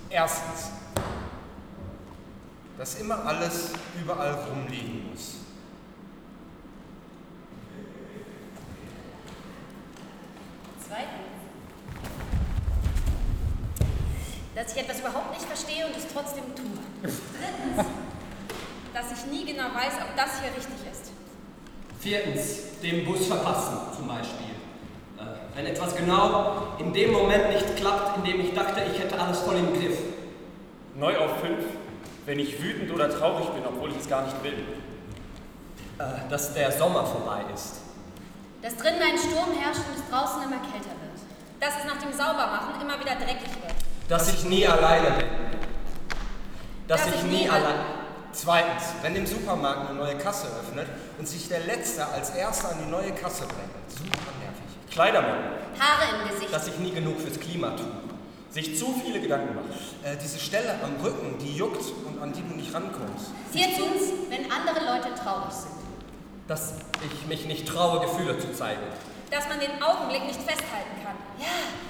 Erstens, dass immer alles überall rumliegen muss. Zweitens, dass ich etwas überhaupt nicht verstehe und es trotzdem tue. Drittens, dass ich nie genau weiß, ob das hier richtig ist. Viertens, den Bus verpassen zum Beispiel. Wenn etwas genau in dem Moment nicht klappt, in dem ich dachte, ich hätte alles voll im Griff. Neu auf 5, wenn ich wütend oder traurig bin, obwohl ich es gar nicht will. Dass der Sommer vorbei ist. Dass drinnen ein Sturm herrscht und es draußen immer kälter wird. Dass es nach dem Saubermachen immer wieder dreckig wird. Dass ich nie alleine bin. Dass ich nie alleine... Zweitens, wenn im Supermarkt eine neue Kasse öffnet und sich der Letzte als Erster an die neue Kasse bringt. Super nervig. Kleidermann. Haare im Gesicht. Dass ich nie genug fürs Klima tue. Sich zu viele Gedanken machen. Diese Stelle am Rücken, die juckt und an die du nicht rankommst. Viertens, wenn andere Leute traurig sind. Dass ich mich nicht traue, Gefühle zu zeigen. Dass man den Augenblick nicht festhalten kann. Ja,